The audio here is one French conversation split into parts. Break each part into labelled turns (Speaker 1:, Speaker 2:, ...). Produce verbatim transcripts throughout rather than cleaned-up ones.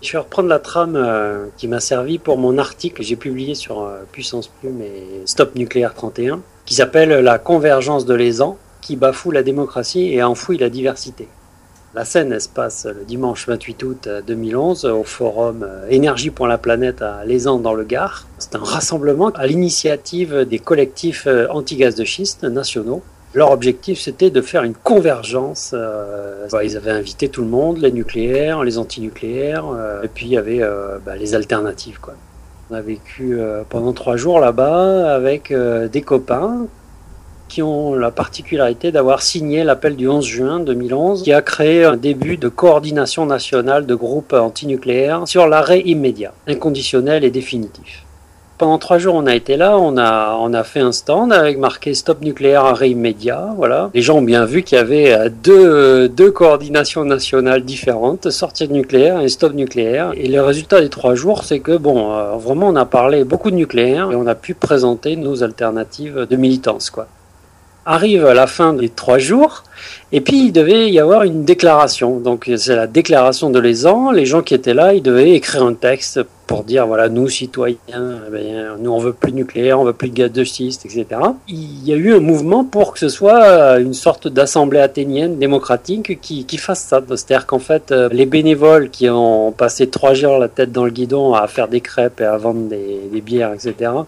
Speaker 1: Je vais reprendre la trame euh, qui m'a servi pour mon article que j'ai publié sur euh, Puissance Plume et Stop Nucléaire trente et un, qui s'appelle « La convergence de l'Aisan qui bafoue la démocratie et enfouit la diversité ». La scène, elle se passe le dimanche vingt-huit août deux mille onze au forum Énergie pour la planète à l'Aisan dans le Gard. C'est un rassemblement à l'initiative des collectifs anti-gaz de schiste nationaux. Leur objectif, c'était de faire une convergence. Euh, bah, ils avaient invité tout le monde, les nucléaires, les antinucléaires, euh, et puis il y avait euh, bah, les alternatives, quoi. On a vécu euh, pendant trois jours là-bas avec euh, des copains qui ont la particularité d'avoir signé l'appel du onze juin deux mille onze, qui a créé un début de coordination nationale de groupes antinucléaires sur l'arrêt immédiat, inconditionnel et définitif. Pendant trois jours, on a été là, on a, on a fait un stand avec marqué Stop Nucléaire, arrêt immédiat, voilà. Les gens ont bien vu qu'il y avait deux, deux coordinations nationales différentes, sortie de nucléaire et stop nucléaire. Et le résultat des trois jours, c'est que, bon, euh, vraiment, on a parlé beaucoup de nucléaire et on a pu présenter nos alternatives de militance, quoi. Arrive à la fin des trois jours, et puis il devait y avoir une déclaration. Donc c'est la déclaration de l'Aisan. Les gens qui étaient là, ils devaient écrire un texte pour dire, voilà, nous citoyens, eh bien, nous on veut plus de nucléaire, on veut plus de gaz de schiste, et cetera. Il y a eu un mouvement pour que ce soit une sorte d'assemblée athénienne démocratique qui, qui fasse ça. C'est-à-dire qu'en fait, les bénévoles qui ont passé trois jours la tête dans le guidon à faire des crêpes et à vendre des, des bières, et cetera,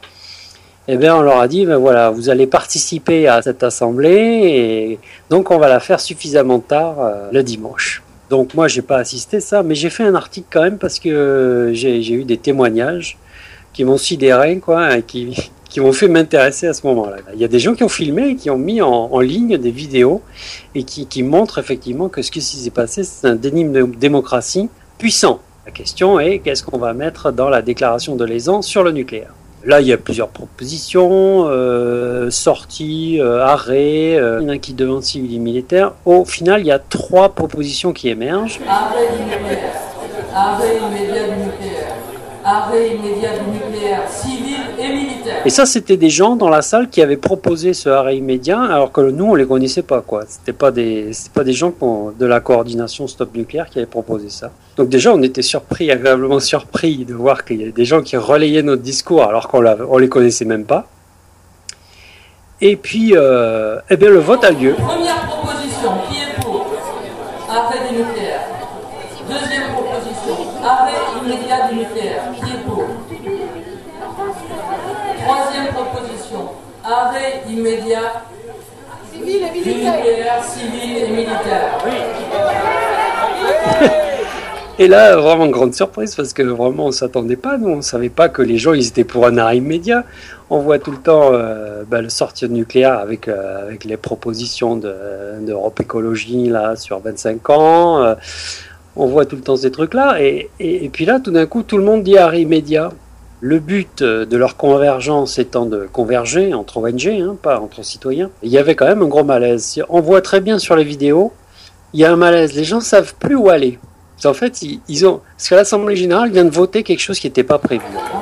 Speaker 1: eh bien, on leur a dit, ben voilà, vous allez participer à cette assemblée et donc on va la faire suffisamment tard euh, le dimanche. Donc moi, j'ai pas assisté à ça, mais j'ai fait un article quand même parce que j'ai, j'ai eu des témoignages qui m'ont sidéré, quoi, et qui, qui m'ont fait m'intéresser à ce moment-là. Il y a des gens qui ont filmé et qui ont mis en, en ligne des vidéos et qui, qui montrent effectivement que ce qui s'est passé, c'est un déni de démocratie puissant. La question est, qu'est-ce qu'on va mettre dans la déclaration de l'Aisan sur le nucléaire ? Là, il y a plusieurs propositions, euh, sorties, euh, arrêts, euh, il y en a qui demandent civil et militaire. Au final, il y a trois propositions qui émergent.
Speaker 2: Arrêt du nucléaire, arrêt immédiat du nucléaire, arrêt immédiat du nucléaire civil et militaire.
Speaker 1: Et ça, c'était des gens dans la salle qui avaient proposé ce arrêt immédiat, alors que nous, on les connaissait pas, quoi. C'était pas des, c'était pas des gens de la coordination Stop Nucléaire qui avaient proposé ça. Donc déjà, on était surpris, agréablement surpris de voir qu'il y avait des gens qui relayaient notre discours alors qu'on ne les connaissait même pas. Et puis, euh, eh bien, le vote a lieu.
Speaker 2: Première proposition, qui est pour? Arrêt du nucléaire. Deuxième proposition, arrêt immédiat du nucléaire. Qui est pour? Troisième proposition, arrêt immédiat
Speaker 3: civil et
Speaker 2: du
Speaker 3: militaire.
Speaker 2: nucléaire civil et militaire. Oui.
Speaker 1: Et là, vraiment grande surprise, parce que vraiment on ne s'attendait pas, nous on ne savait pas que les gens ils étaient pour un arrêt immédiat. On voit tout le temps euh, bah, le sortir de nucléaire avec, euh, avec les propositions de, d'Europe Écologie là, sur vingt-cinq ans. Euh, on voit tout le temps ces trucs-là. Et, et, et puis là, tout d'un coup, tout le monde dit arrêt immédiat. Le but de leur convergence étant de converger entre O N G, hein, pas entre citoyens. Il y avait quand même un gros malaise. On voit très bien sur les vidéos, il y a un malaise. Les gens ne savent plus où aller. En fait, ils, ils ont, parce que l'Assemblée générale vient de voter quelque chose qui n'était pas prévu.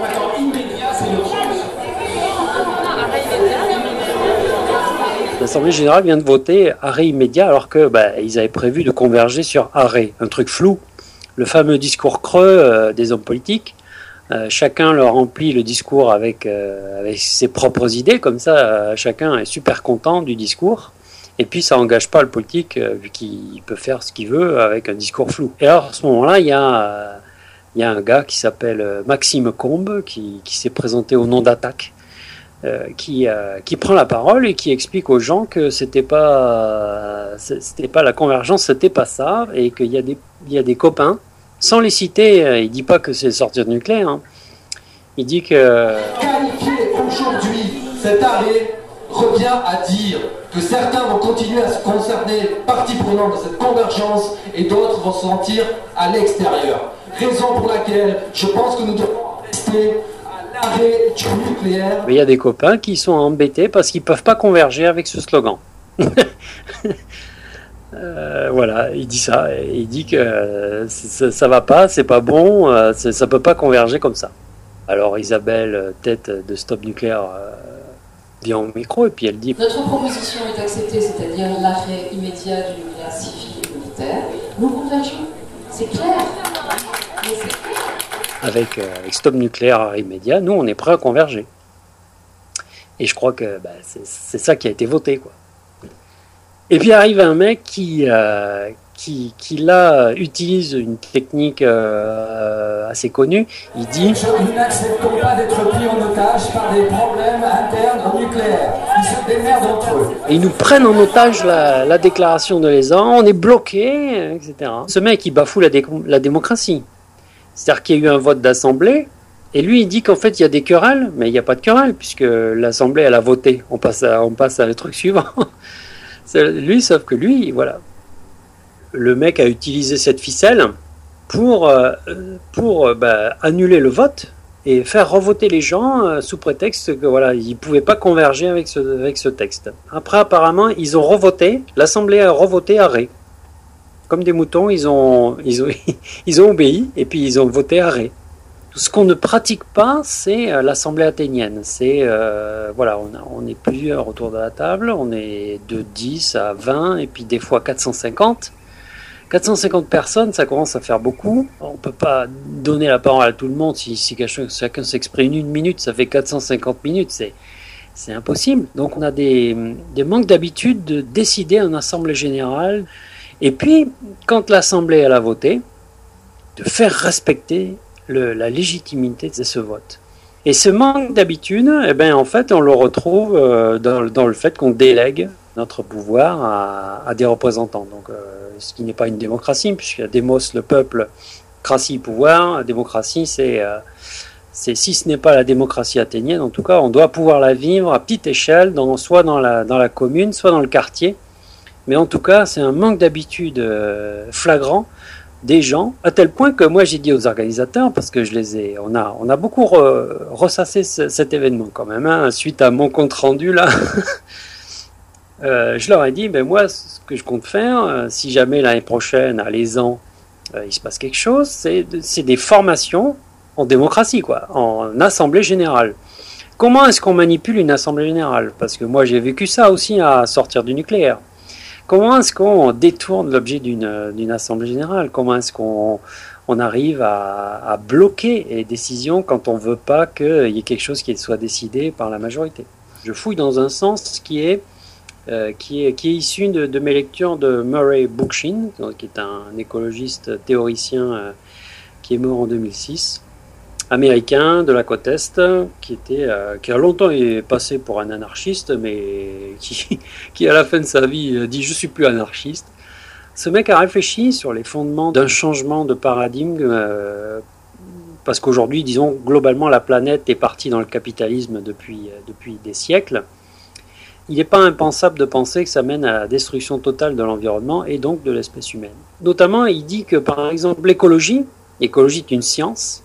Speaker 1: L'Assemblée générale vient de voter arrêt immédiat alors que bah, ils avaient prévu de converger sur arrêt, un truc flou. Le fameux discours creux euh, des hommes politiques. Euh, chacun leur remplit le discours avec, euh, avec ses propres idées, comme ça, euh, chacun est super content du discours. Et puis ça n'engage pas le politique, euh, vu qu'il peut faire ce qu'il veut avec un discours flou. Et alors à ce moment-là, il y a, euh, il y a un gars qui s'appelle Maxime Combes, qui, qui s'est présenté au nom d'Attaque, euh, qui, euh, qui prend la parole et qui explique aux gens que c'était pas, euh, c'était pas la convergence, c'était pas ça, et qu'il y a des, il y a des copains, sans les citer, euh, il dit pas que c'est sortir de nucléaire, hein. Il dit que...
Speaker 4: Qualifier aujourd'hui cet arrêt revient à dire que certains vont continuer à se concerner partie prenante de cette convergence et d'autres vont se sentir à l'extérieur. Raison pour laquelle je pense que nous devons rester à l'arrêt du nucléaire.
Speaker 1: Mais il y a des copains qui sont embêtés parce qu'ils ne peuvent pas converger avec ce slogan. euh, voilà, il dit ça. Il dit que euh, ça ne va pas, c'est pas bon, euh, ça ne peut pas converger comme ça. Alors Isabelle, tête de Stop Nucléaire, euh, vient au micro et puis elle dit...
Speaker 5: Notre proposition est acceptée, c'est-à-dire l'arrêt immédiat du nucléaire civil et militaire. Nous convergeons. C'est clair. Mais c'est clair.
Speaker 1: avec, euh, avec Stop Nucléaire Arrêt Immédiat, nous on est prêts à converger. Et je crois que bah, c'est, c'est ça qui a été voté, quoi. Et puis arrive un mec qui, euh, qui, qui là utilise une technique euh, assez connue. Il dit:
Speaker 3: nous n'acceptons pas d'être pris en otage par des problèmes internes au nucléaire. Ils se démerdent entre eux.
Speaker 1: Et ils nous prennent en otage la, la déclaration de l'Élan, on est bloqué, et cetera. Ce mec, il bafoue la, dé- la démocratie. C'est-à-dire qu'il y a eu un vote d'assemblée, et lui, il dit qu'en fait, il y a des querelles, mais il n'y a pas de querelle, puisque l'assemblée, elle a voté. On passe à, on passe à le truc suivant. C'est lui, sauf que lui, voilà. Le mec a utilisé cette ficelle pour, euh, pour euh, bah, annuler le vote et faire revoter les gens euh, sous prétexte que voilà, ils ne pouvaient pas converger avec ce, avec ce texte. Après, apparemment, ils ont revoté, l'Assemblée a revoté arrêt. Comme des moutons, ils ont, ils ont, ils ont obéi et puis ils ont voté arrêt. Ce qu'on ne pratique pas, c'est l'Assemblée athénienne. C'est, euh, voilà, on, a, on est plusieurs autour de la table, on est de dix à vingt et puis des fois quatre cent cinquante. quatre cent cinquante personnes, ça commence à faire beaucoup. On ne peut pas donner la parole à tout le monde. Si, si chacun s'exprime une minute, ça fait quatre cent cinquante minutes. C'est, c'est impossible. Donc on a des, des manques d'habitude de décider en assemblée générale. Et puis, quand l'Assemblée elle a voté, de faire respecter le, la légitimité de ce vote. Et ce manque d'habitude, eh ben, en fait, on le retrouve euh, dans, dans le fait qu'on délègue notre pouvoir à, à des représentants. Donc, euh, ce qui n'est pas une démocratie, puisqu'il y a démos, le peuple, cratie, pouvoir. La démocratie, c'est, euh, c'est, si ce n'est pas la démocratie athénienne, en tout cas, on doit pouvoir la vivre à petite échelle, dans, soit dans la, dans la commune, soit dans le quartier. Mais en tout cas, c'est un manque d'habitude euh, flagrant des gens, à tel point que moi j'ai dit aux organisateurs, parce que je les ai, on a, on a beaucoup re, ressassé ce, cet événement quand même, hein, suite à mon compte rendu là. euh, je leur ai dit, ben moi, ce que je compte faire, euh, si jamais l'année prochaine, à l'Élan, euh, il se passe quelque chose, c'est, c'est des formations en démocratie, quoi, en assemblée générale. Comment est-ce qu'on manipule une assemblée générale? Parce que moi j'ai vécu ça aussi à sortir du nucléaire. Comment est-ce qu'on détourne l'objet d'une, d'une assemblée générale? Comment est-ce qu'on on arrive à, à bloquer les décisions quand on ne veut pas qu'il y ait quelque chose qui soit décidé par la majorité? Je fouille dans un sens qui est, euh, qui est, qui est issu de, de mes lectures de Murray Bookchin, qui est un écologiste théoricien euh, qui est mort en deux mille six, américain de la côte Est, qui était, euh, qui a longtemps est passé pour un anarchiste, mais qui, qui à la fin de sa vie dit je suis plus anarchiste. Ce mec a réfléchi sur les fondements d'un changement de paradigme, euh, parce qu'aujourd'hui, disons, globalement, la planète est partie dans le capitalisme depuis, depuis des siècles. Il n'est pas impensable de penser que ça mène à la destruction totale de l'environnement et donc de l'espèce humaine. Notamment, il dit que, par exemple, l'écologie, l'écologie est une science,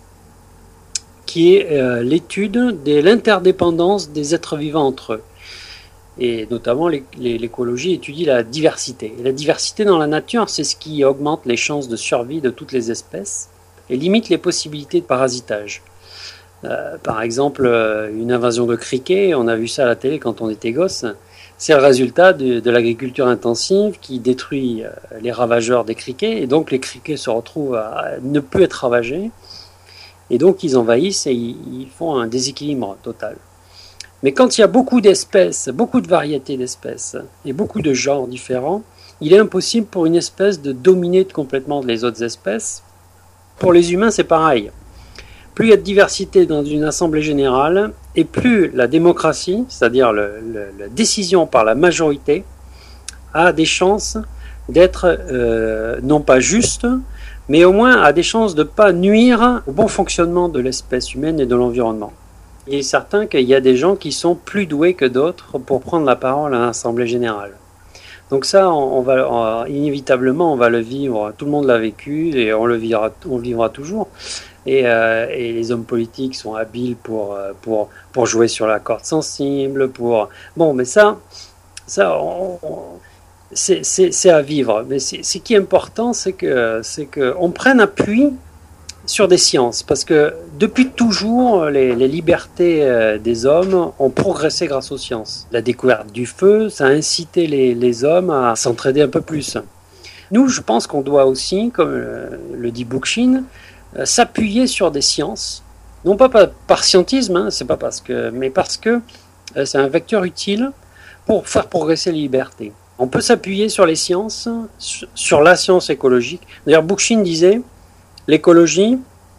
Speaker 1: qui est euh, l'étude de l'interdépendance des êtres vivants entre eux. Et notamment, les, les, l'écologie étudie la diversité. Et la diversité dans la nature, c'est ce qui augmente les chances de survie de toutes les espèces et limite les possibilités de parasitage. Euh, par exemple, une invasion de criquets, on a vu ça à la télé quand on était gosse, c'est le résultat de, de l'agriculture intensive qui détruit les ravageurs des criquets, et donc les criquets se retrouvent à ne plus être ravagés. Et donc, ils envahissent et ils font un déséquilibre total. Mais quand il y a beaucoup d'espèces, beaucoup de variétés d'espèces et beaucoup de genres différents, il est impossible pour une espèce de dominer complètement les autres espèces. Pour les humains, c'est pareil. Plus il y a de diversité dans une assemblée générale, et plus la démocratie, c'est-à-dire le, le, la décision par la majorité, a des chances d'être euh, non pas juste, mais au moins a des chances de ne pas nuire au bon fonctionnement de l'espèce humaine et de l'environnement. Il est certain qu'il y a des gens qui sont plus doués que d'autres pour prendre la parole à l'Assemblée générale. Donc ça, on va, on, inévitablement, on va le vivre, tout le monde l'a vécu et on le vivra, on le vivra toujours. Et, euh, et les hommes politiques sont habiles pour, pour, pour jouer sur la corde sensible, pour... Bon, mais ça, ça on, on, c'est, c'est, c'est à vivre. Mais c'est, ce qui est important, c'est que, c'est qu'on prenne appui sur des sciences, parce que depuis toujours, les, les libertés euh, des hommes ont progressé grâce aux sciences. La découverte du feu, ça a incité les, les hommes à s'entraider un peu plus. Nous, je pense qu'on doit aussi, comme euh, le dit Bookchin, euh, s'appuyer sur des sciences, non pas par, par scientisme, hein, c'est pas parce que, mais parce que euh, c'est un vecteur utile pour faire progresser les libertés. On peut s'appuyer sur les sciences, sur la science écologique. D'ailleurs, Bookchin disait, l'écologie,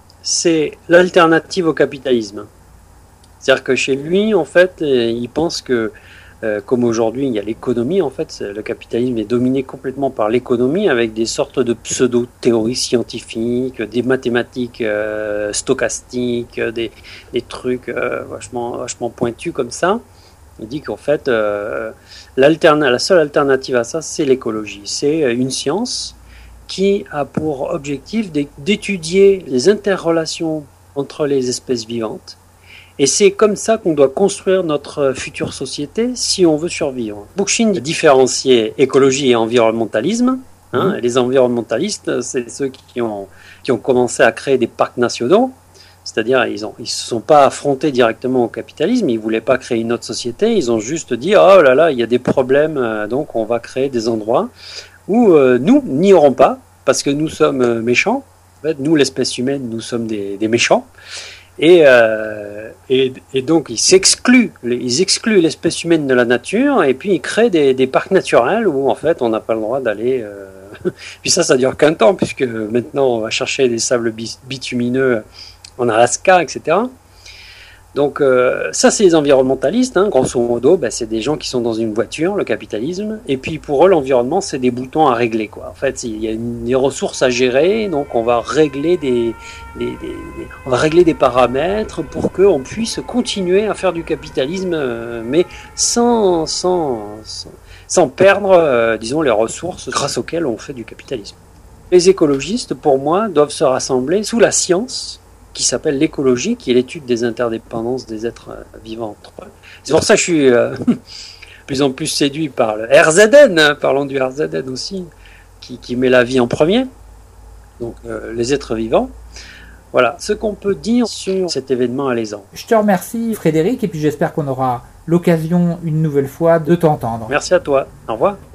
Speaker 1: c'est l'alternative au capitalisme. C'est-à-dire que chez lui, en fait, il pense que, euh, comme aujourd'hui, il y a l'économie, en fait, le capitalisme est dominé complètement par l'économie, avec des sortes de pseudo-théories scientifiques, des mathématiques euh, stochastiques, des, des trucs euh, vachement, vachement pointus comme ça. Il dit qu'en fait, euh, la seule alternative à ça, c'est l'écologie. C'est une science qui a pour objectif d'étudier les interrelations entre les espèces vivantes. Et c'est comme ça qu'on doit construire notre future société si on veut survivre. Bookchin différenciait écologie et environnementalisme. Hein, mmh. Les environnementalistes, c'est ceux qui ont, qui ont commencé à créer des parcs nationaux. C'est-à-dire, ils ne ils se sont pas affrontés directement au capitalisme, ils ne voulaient pas créer une autre société, ils ont juste dit « Oh là là, il y a des problèmes, donc on va créer des endroits où euh, nous n'y aurons pas, parce que nous sommes méchants. En fait, nous, l'espèce humaine, nous sommes des, des méchants. Et, euh, et, et donc, ils s'excluent, ils excluent l'espèce humaine de la nature, et puis ils créent des, des parcs naturels où, en fait, on n'a pas le droit d'aller... Euh... Puis ça, ça dure qu'un temps, puisque maintenant, on va chercher des sables bitumineux en Alaska, et cetera. Donc euh, ça, c'est les environnementalistes, hein. Grosso modo, bah, c'est des gens qui sont dans une voiture, le capitalisme, et puis pour eux, l'environnement, c'est des boutons à régler, quoi. En fait, il y a une, des ressources à gérer, donc on va régler des, des, des, des, on va régler des paramètres pour qu'on puisse continuer à faire du capitalisme, euh, mais sans, sans, sans, sans perdre, euh, disons, les ressources grâce auxquelles on fait du capitalisme. Les écologistes, pour moi, doivent se rassembler sous la science, qui s'appelle l'écologie, qui est l'étude des interdépendances des êtres vivants entre eux. C'est pour ça que je suis euh, de plus en plus séduit par le R Z N, hein, parlons du R Z N aussi, qui, qui met la vie en premier, donc euh, les êtres vivants. Voilà ce qu'on peut dire sur cet événement alésant.
Speaker 6: Je te remercie Frédéric, et puis j'espère qu'on aura l'occasion une nouvelle fois de t'entendre.
Speaker 1: Merci à toi, au revoir.